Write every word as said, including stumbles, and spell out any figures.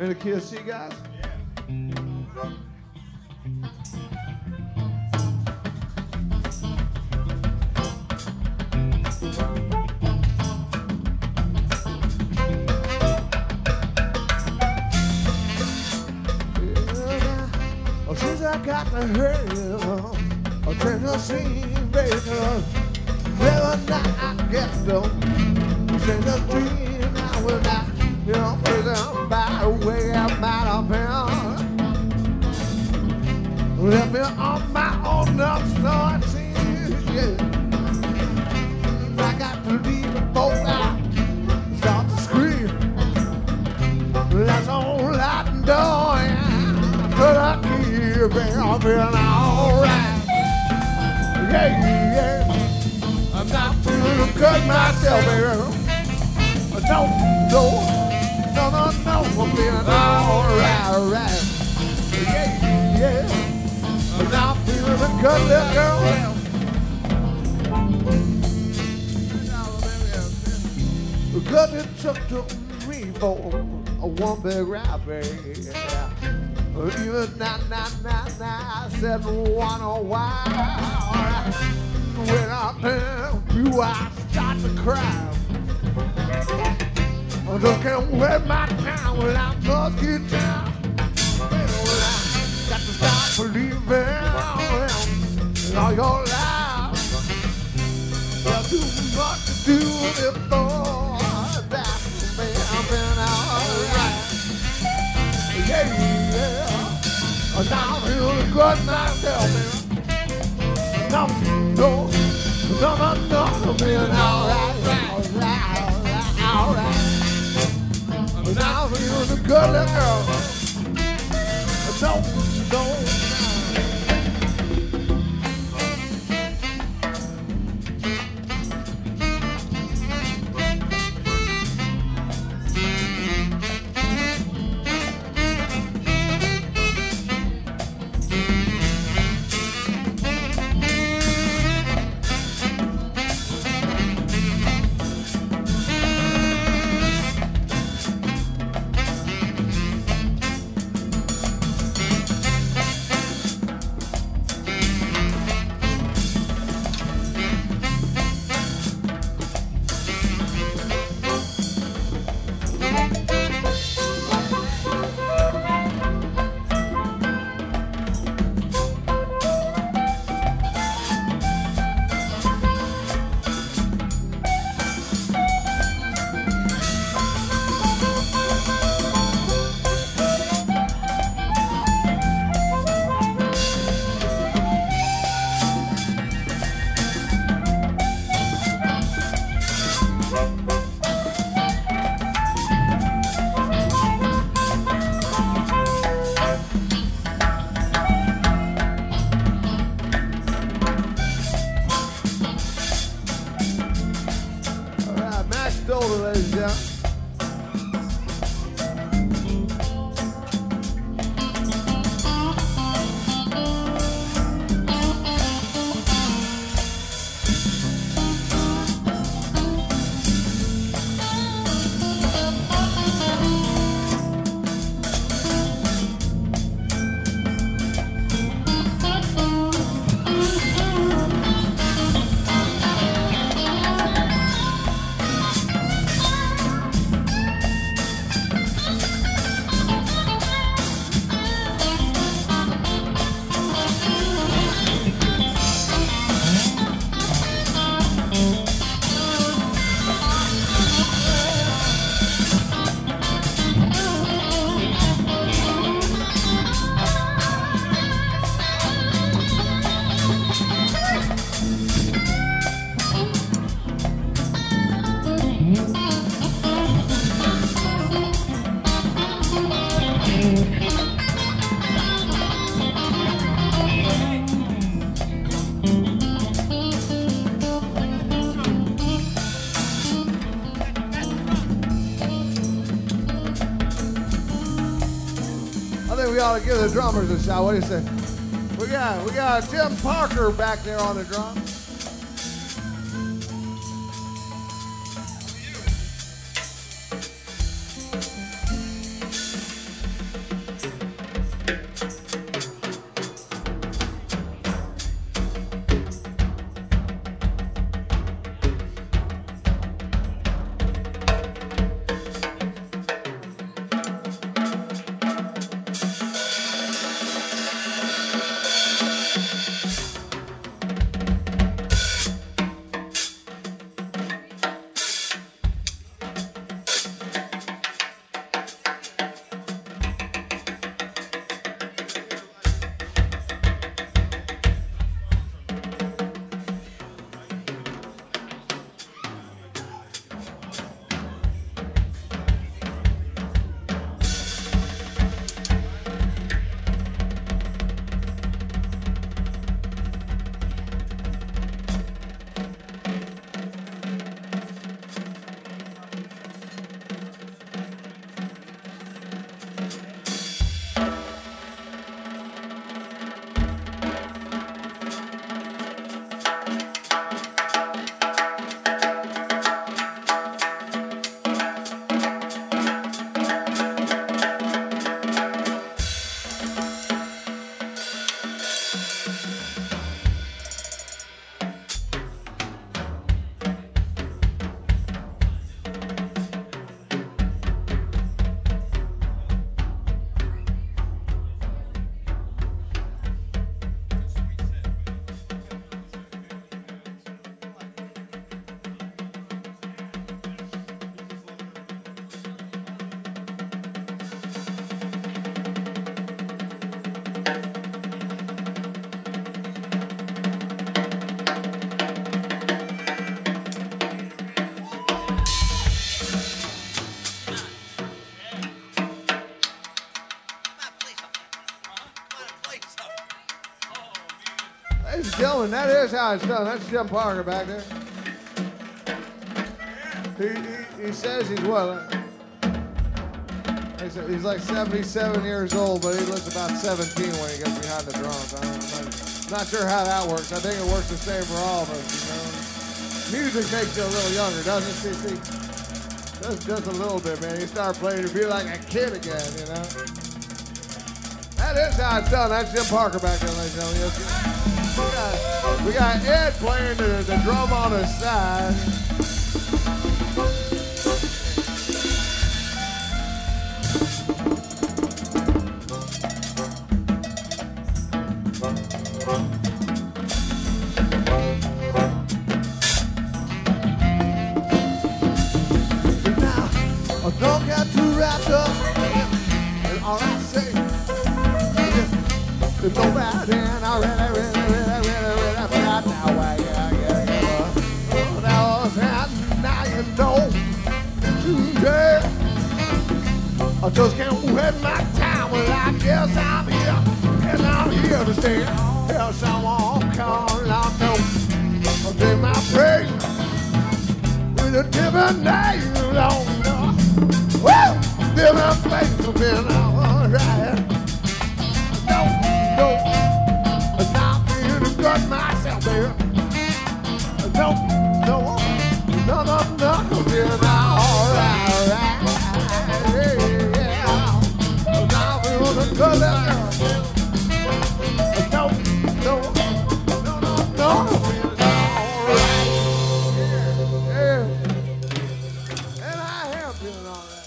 Any kids see guys? Oh, since I got to her, oh, Tennessee, baby, every night I get though, since the dream I will not, you know, prison by the way I'm out of here. Left me on my own up, so it seems, yeah. I got to leave before I start to scream. That's all I know, yeah. But I keep it, I'm feeling alright. Yeah, yeah. I'm not feeling good myself, baby. No, no, no, no, no, I'm feeling alright, alright. Yeah, yeah. I'm not feeling good, little girl. Because it took to me for a one big rabbit. Even now, now, now, now, I said one a while. When I turn you, I start to cry. I'm looking with my time when I'm just get down. I got to stop believing in all your lies. There's too much to do before that. I've been alright. Yeah, yeah. Now I'm feeling good myself, man. No, no, no, no, no, I'm feeling alright, alright, alright. Now I'm feeling a good little girl. Don't, don't. We ought to give the drummers a shot. What do you say? We got we got Jim Parker back there on the drums. gentlemen, that is how it's done. That's Jim Parker back there. He, he, he says he's what? He's like seventy-seven years old, but he looks about seventeen when he gets behind the drums. I don't, I'm not, not sure how that works. I think it works the same for all of us, you know. Music makes you a little younger, doesn't it, C C? Just, just a little bit, man. You start playing, you feel like a kid again, you know. That is how it's done. That's Jim Parker back there, ladies and gentlemen. We got, we got Ed playing the, the drum on his side. Don't get too wrapped up in all I say. There's no bad and I really, really, really, really, really bad now. Yeah, yeah, yeah. Oh, that was and now you know today. I just can't wait my time. Well, I guess I'm here and I'm here to stay. Tell someone call I know. I'll take my praise with a different name on the woo! Different place to be alright. No, no, I'm not feeling good myself, baby. No, no, no, no, no, I'm feeling alright, alright. Yeah, yeah. I'm not feeling good, baby. No, no, no, no, no, I'm feeling alright. Yeah, yeah. And I am feeling alright.